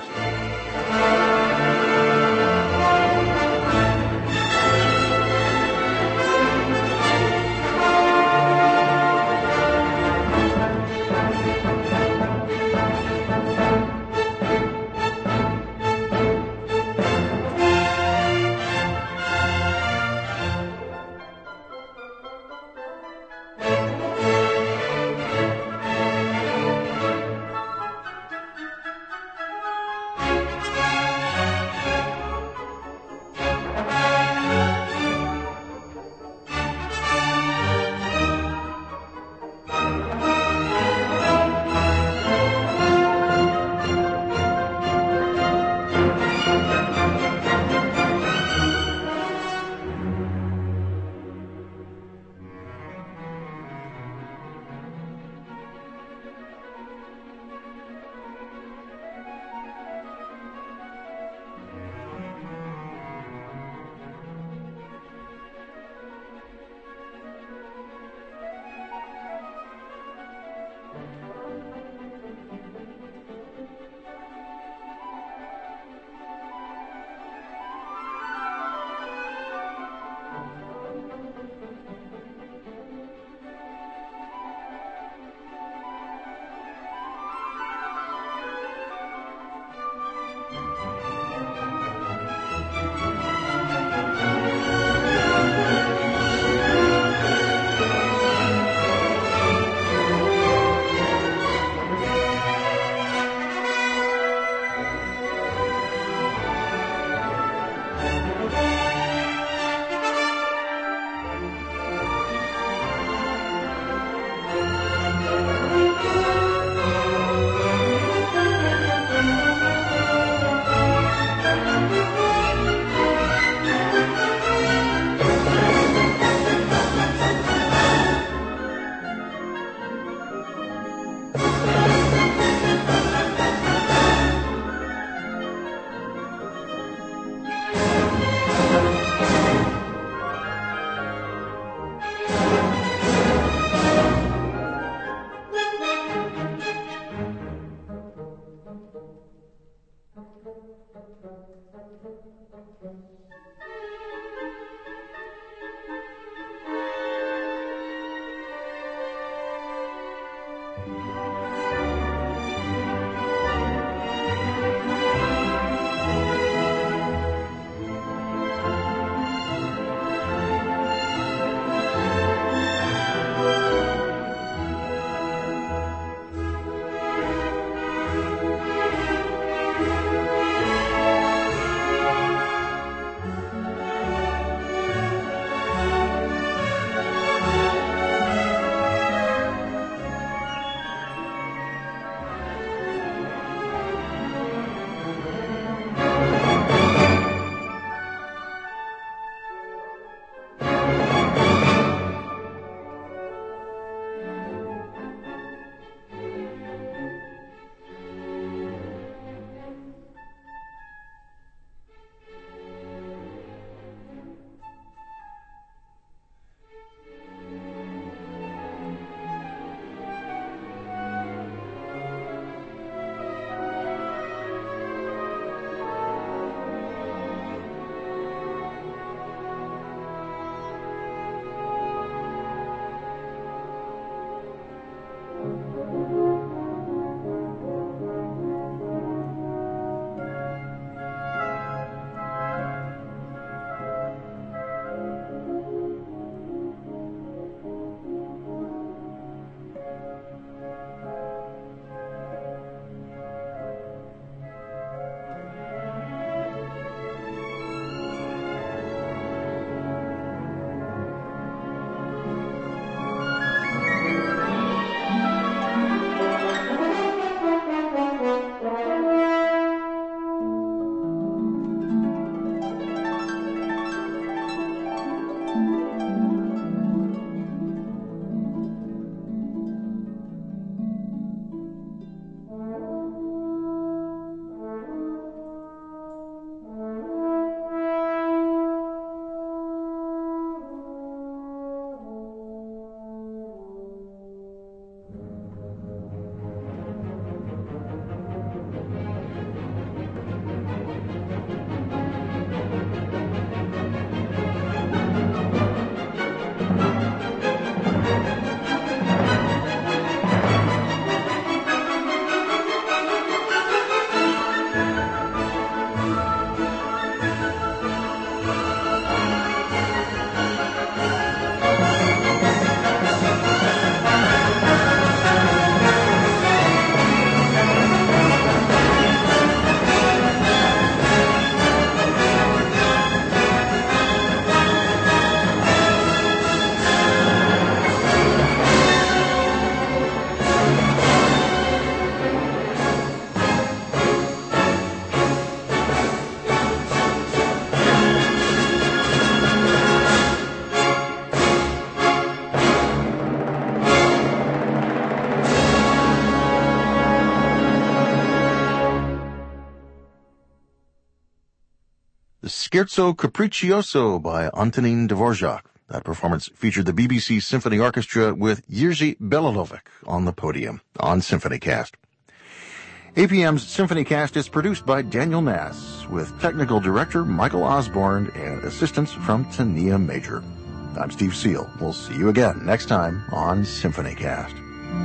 Scherzo Capriccioso by Antonín Dvorak. That performance featured the BBC Symphony Orchestra with Jiří Bělohlavek on the podium on SymphonyCast. APM's SymphonyCast is produced by Daniel Nass with technical director Michael Osborne and assistance from Tania Major. I'm Steve Seal. We'll see you again next time on SymphonyCast.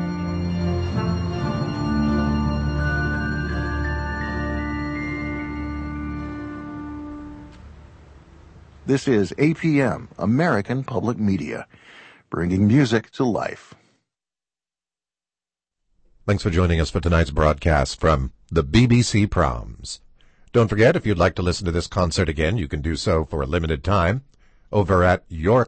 This is APM, American Public Media, bringing music to life. Thanks for joining us for tonight's broadcast from the BBC Proms. Don't forget, if you'd like to listen to this concert again, you can do so for a limited time over at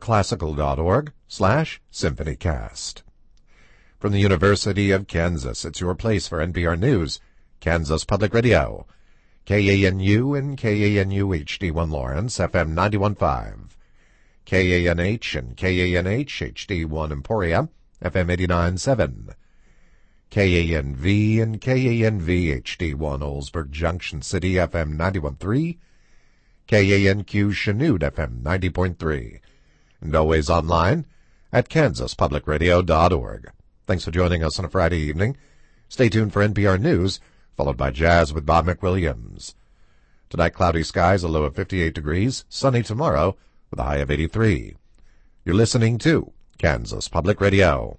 yourclassical.org/symphonycast. From the University of Kansas, it's your place for NPR News, Kansas Public Radio. KANU and KANU HD1 Lawrence, FM 91.5. KANH and KANH HD1 Emporia, FM 89.7. KANV and KANV HD1 Oldsburg Junction City, FM 91.3. KANQ Chanute, FM 90.3. And always online at kansaspublicradio.org. Thanks for joining us on a Friday evening. Stay tuned for NPR News, followed by Jazz with Bob McWilliams. Tonight, cloudy skies, a low of 58 degrees, sunny tomorrow with a high of 83. You're listening to Kansas Public Radio.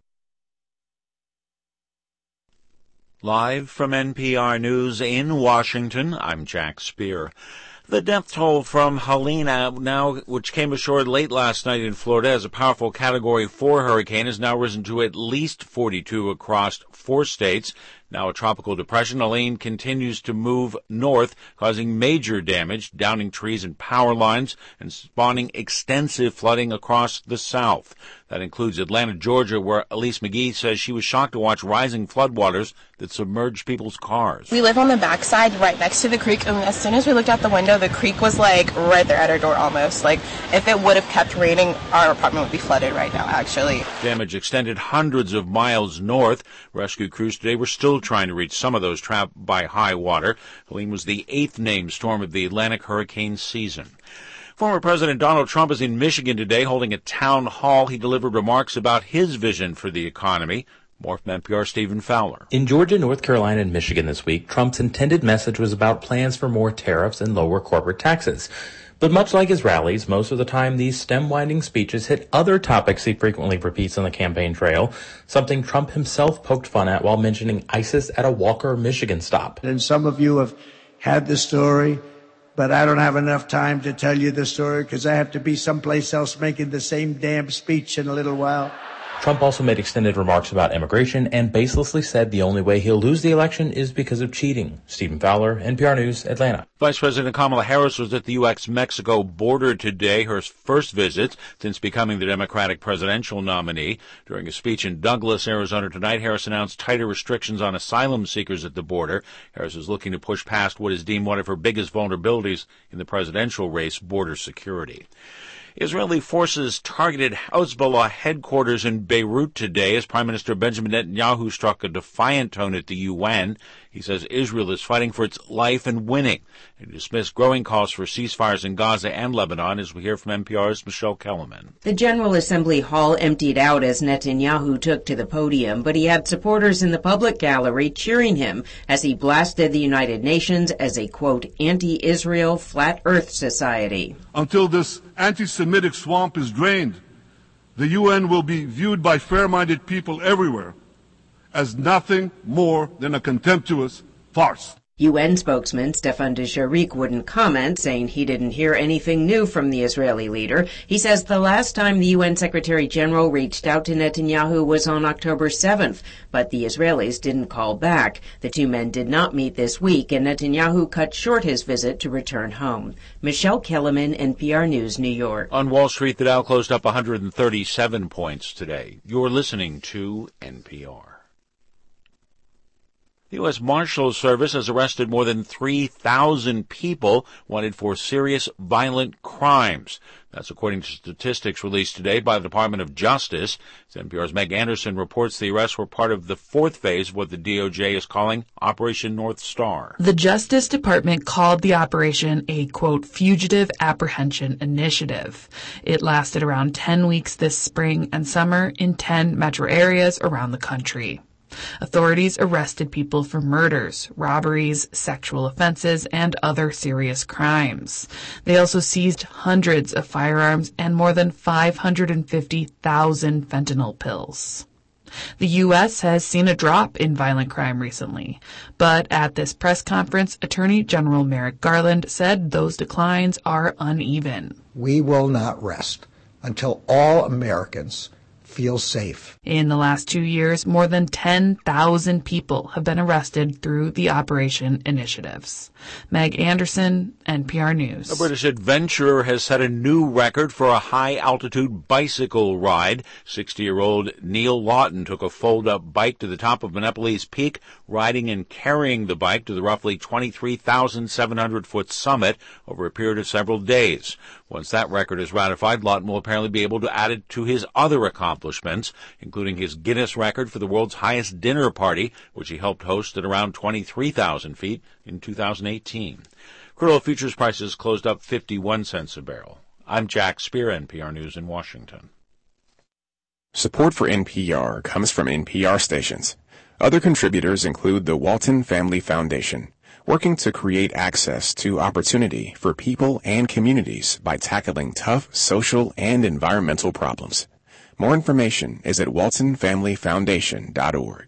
Live from NPR News in Washington, I'm Jack Speer. The death toll from Helene, which came ashore late last night in Florida as a powerful Category 4 hurricane, has now risen to at least 42 across 4 states. Now a tropical depression, Helene continues to move north, causing major damage, downing trees and power lines, and spawning extensive flooding across the south. That includes Atlanta, Georgia, where Elise McGee says she was shocked to watch rising floodwaters that submerged people's cars. We live on the backside right next to the creek, and as soon as we looked out the window, the creek was like right there at our door almost. Like if it would have kept raining, our apartment would be flooded right now, actually. Damage extended hundreds of miles north. Rescue crews today were still trying to reach some of those trapped by high water. Helene was the 8th named storm of the Atlantic hurricane season. Former President Donald Trump is in Michigan today holding a town hall. He delivered remarks about his vision for the economy. More from NPR's Stephen Fowler. In Georgia, North Carolina, and Michigan this week, Trump's intended message was about plans for more tariffs and lower corporate taxes. But much like his rallies, most of the time these stem-winding speeches hit other topics he frequently repeats on the campaign trail, something Trump himself poked fun at while mentioning ISIS at a Walker, Michigan stop. And some of you have had the story, but I don't have enough time to tell you the story because I have to be someplace else making the same damn speech in a little while. Trump also made extended remarks about immigration and baselessly said the only way he'll lose the election is because of cheating. Stephen Fowler, NPR News, Atlanta. Vice President Kamala Harris was at the U.S.-Mexico border today, her first visit since becoming the Democratic presidential nominee. During a speech in Douglas, Arizona tonight, Harris announced tighter restrictions on asylum seekers at the border. Harris is looking to push past what is deemed one of her biggest vulnerabilities in the presidential race, border security. Israeli forces targeted Hezbollah headquarters in Beirut today as Prime Minister Benjamin Netanyahu struck a defiant tone at the UN. He says Israel is fighting for its life and winning. He dismissed growing calls for ceasefires in Gaza and Lebanon, as we hear from NPR's Michelle Kellerman. The General Assembly hall emptied out as Netanyahu took to the podium, but he had supporters in the public gallery cheering him as he blasted the United Nations as a, quote, anti-Israel flat earth society. Until this anti-Semitic swamp is drained, the UN will be viewed by fair-minded people everywhere as nothing more than a contemptuous farce. UN spokesman Stefan Dujarric wouldn't comment, saying he didn't hear anything new from the Israeli leader. He says the last time the UN Secretary General reached out to Netanyahu was on October 7th, but the Israelis didn't call back. The two men did not meet this week, and Netanyahu cut short his visit to return home. Michelle Kellerman, NPR News, New York. On Wall Street, the Dow closed up 137 points today. You're listening to NPR. The U.S. Marshals Service has arrested more than 3,000 people wanted for serious violent crimes. That's according to statistics released today by the Department of Justice. As NPR's Meg Anderson reports, the arrests were part of the fourth phase of what the DOJ is calling Operation North Star. The Justice Department called the operation a, quote, fugitive apprehension initiative. It lasted around 10 weeks this spring and summer in 10 metro areas around the country. Authorities arrested people for murders, robberies, sexual offenses, and other serious crimes. They also seized hundreds of firearms and more than 550,000 fentanyl pills. The U.S. has seen a drop in violent crime recently, but at this press conference, Attorney General Merrick Garland said those declines are uneven. We will not rest until all Americans feel safe. In the last 2 years, more than 10,000 people have been arrested through the Operation initiatives. Meg Anderson, NPR News. A British adventurer has set a new record for a high-altitude bicycle ride. 60-year-old Neil Lawton took a fold-up bike to the top of Monepolese Peak, riding and carrying the bike to the roughly 23,700-foot summit over a period of several days. Once that record is ratified, Lawton will apparently be able to add it to his other accomplishments, including his Guinness record for the world's highest dinner party, which he helped host at around 23,000 feet in 2018. Crude oil futures prices closed up 51 cents a barrel. I'm Jack Spear, NPR News in Washington. Support for NPR comes from NPR stations. Other contributors include the Walton Family Foundation, working to create access to opportunity for people and communities by tackling tough social and environmental problems. More information is at waltonfamilyfoundation.org.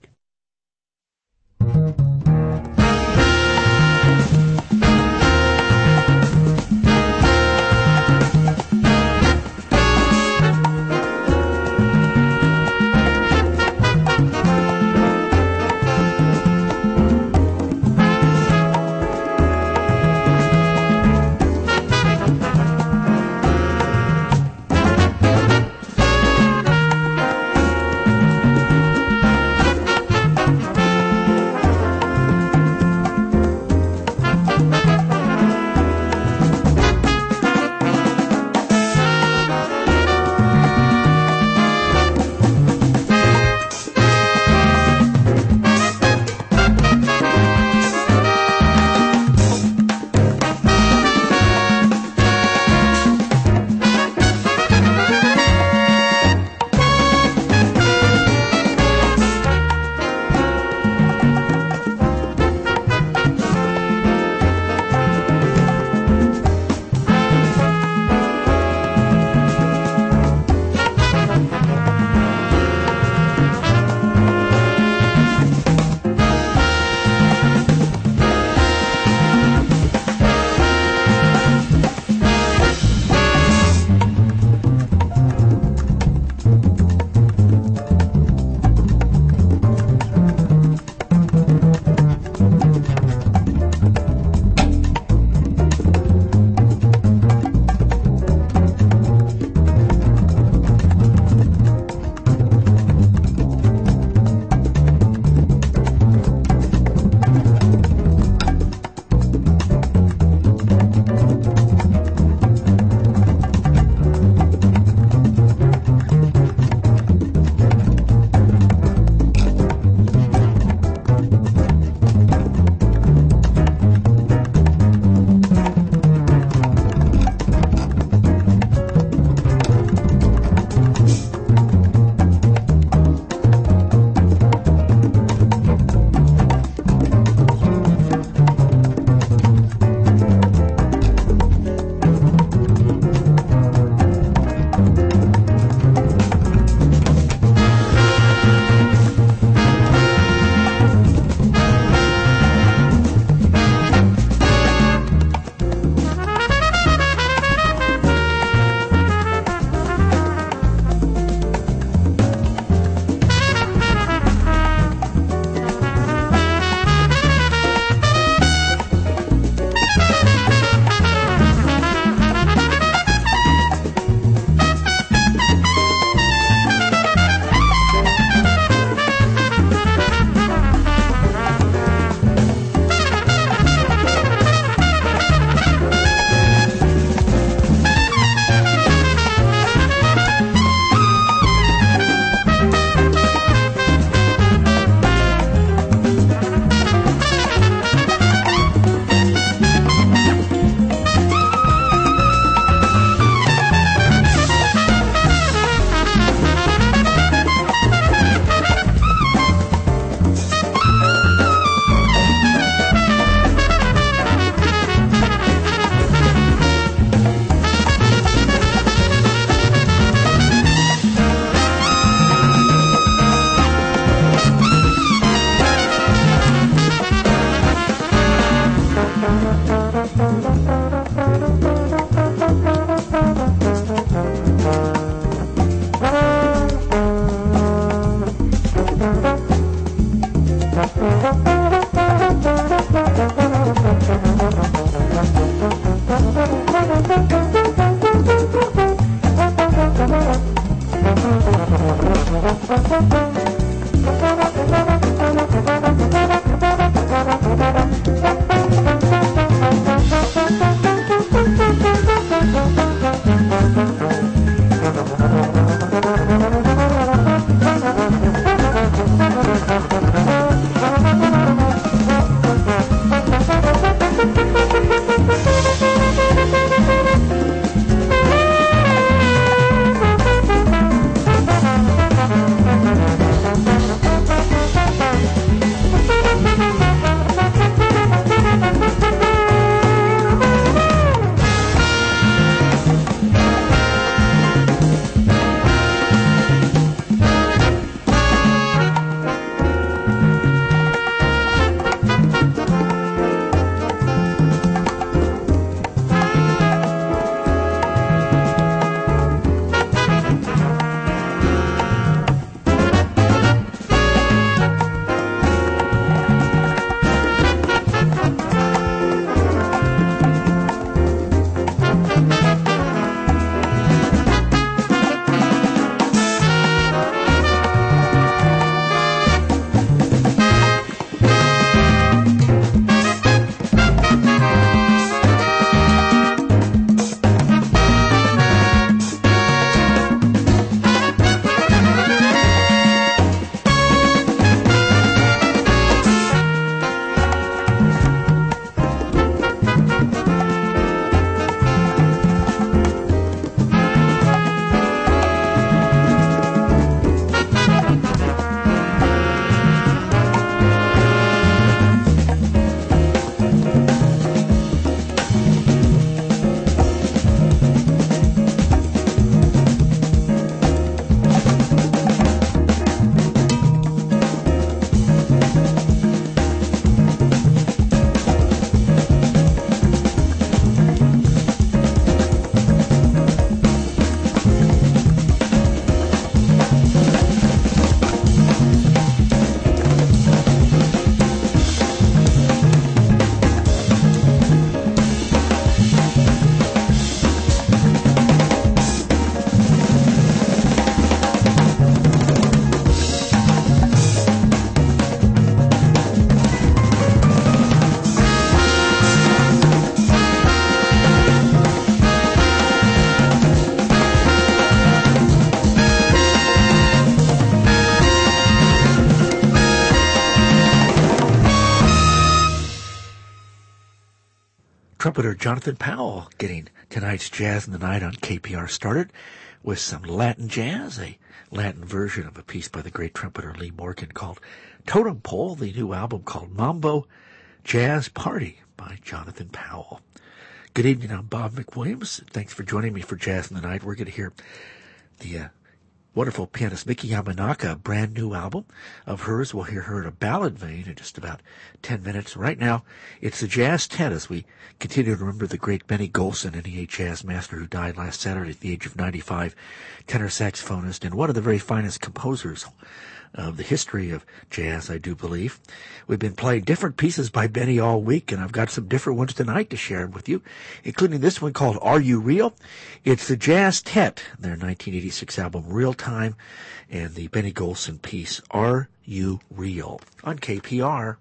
Trumpeter Jonathan Powell getting tonight's Jazz in the Night on KPR started with some Latin jazz, a Latin version of a piece by the great trumpeter Lee Morgan called Totem Pole, the new album called Mambo Jazz Party by Jonathan Powell. Good evening, I'm Bob McWilliams. Thanks for joining me for Jazz in the Night. We're going to hear the wonderful pianist Miki Yamanaka, a brand new album of hers. We'll hear her in a ballad vein in just about 10 minutes. Right now, it's the Jazz 10 as we continue to remember the great Benny Golson, NEA jazz master who died last Saturday at the age of 95, tenor saxophonist and one of the very finest composers of the history of jazz, I do believe. We've been playing different pieces by Benny all week, and I've got some different ones tonight to share with you, including this one called Are You Real? It's the Jazz Tet, their 1986 album Real Time, and the Benny Golson piece Are You Real? On KPR.